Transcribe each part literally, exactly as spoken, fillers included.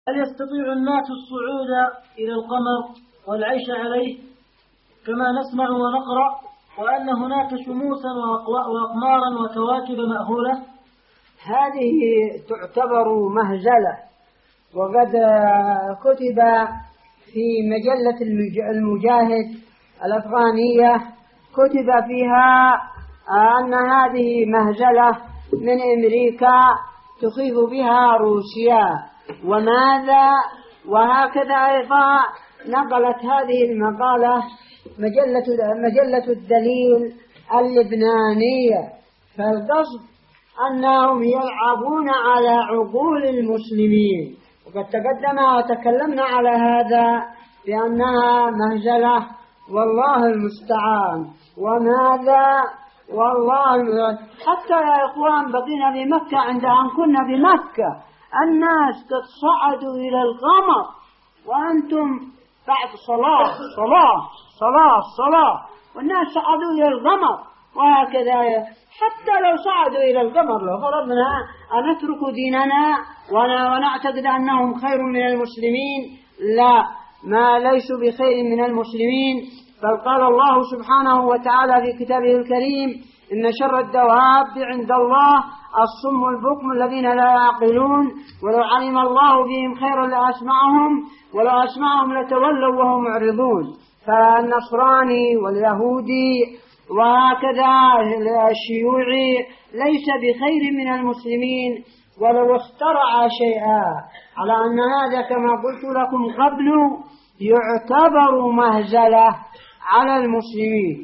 هل يستطيع الناس الصعود إلى القمر والعيش عليه كما نسمع ونقرأ، وأن هناك شموسا وأقمارا وكواكب مأهولة؟ هذه تعتبر مهزلة، وقد كتب في مجلة المجاهد الأفغانية كتب فيها أن هذه مهزلة من أمريكا تخيف بها روسيا وماذا. وهكذا أيضا نقلت هذه المقالة مجلة, مجلة الدليل اللبنانية. فالقصد أنهم يلعبون على عقول المسلمين، وقد تقدم وتكلمنا على هذا بأنها مهزلة والله المستعان. وماذا والله المستعان. حتى يا إخوان بقينا بمكة، عند أن كنا بمكة الناس قد صعدوا إلى القمر وأنتم بعد صلاة صلاة صلاة صلاة والناس صعدوا إلى القمر. وهكذا حتى لو صعدوا إلى القمر لو فرضنا أن نترك ديننا ونعتقد أنهم خير من المسلمين، لا، ما ليسوا بخير من المسلمين. بل قال الله سبحانه وتعالى في كتابه الكريم: إن شر الدواب عند الله الصم البكم الذين لا يعقلون ولو علم الله بهم خيرا لأسمعهم ولو أسمعهم لتولوا وهم معرضون. فالنصراني واليهودي وهكذا الشيوعي ليس بخير من المسلمين ولو اخترع شيئا، على أن هذا كما قلت لكم قبل يعتبر مهزلة على المسلمين.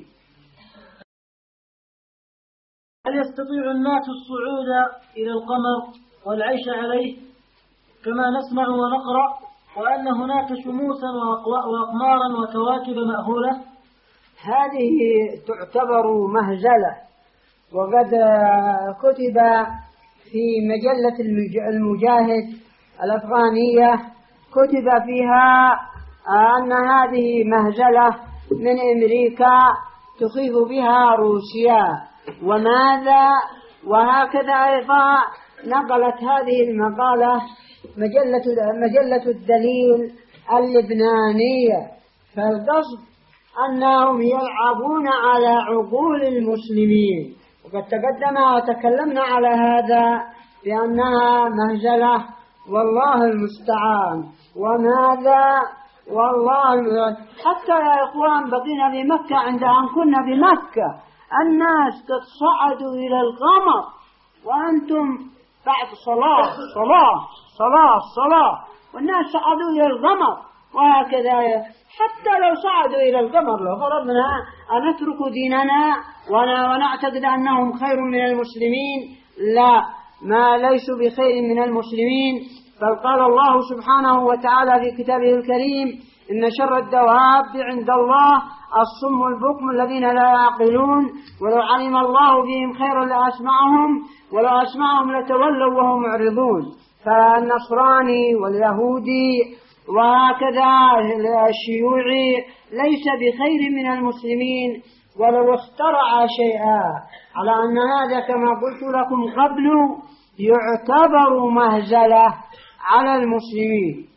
هل يستطيع الناس الصعود إلى القمر والعيش عليه كما نسمع ونقرأ، وأن هناك شموسا وأقمارا وكواكب مأهولة؟ هذه تعتبر مهزلة، وقد كتب في مجلة المجاهد الأفغانية كتب فيها أن هذه مهزلة من أمريكا تخيف بها روسيا وماذا. وهكذا أيضا نقلت هذه المقالة مجلة, مجلة الدليل اللبنانية. فالقصد أنهم يلعبون على عقول المسلمين، وقد تقدم وتكلمنا على هذا بأنها مهزلة والله المستعان. وماذا والله المستعان. حتى يا إخوان بقينا بمكة، عند أن كنا بمكة الناس قد صعدوا إلى القمر وأنتم بعد صلاة صلاة صلاة صلاة والناس صعدوا إلى القمر. وهكذا حتى لو صعدوا إلى القمر لو فرضنا أن نترك ديننا ونعتقد أنهم خير من المسلمين، لا، ما ليسوا بخير من المسلمين. بل قال الله سبحانه وتعالى في كتابه الكريم: إن شر الدواب عند الله الصم البكم الذين لا يعقلون ولو علم الله بهم خيرا لأسمعهم ولو أسمعهم لتولوا وهم معرضون. فالنصراني واليهودي وهكذا الشيوعي ليس بخير من المسلمين ولو اخترع شيئا، على أن هذا كما قلت لكم قبل يعتبر مهزلة على المسلمين.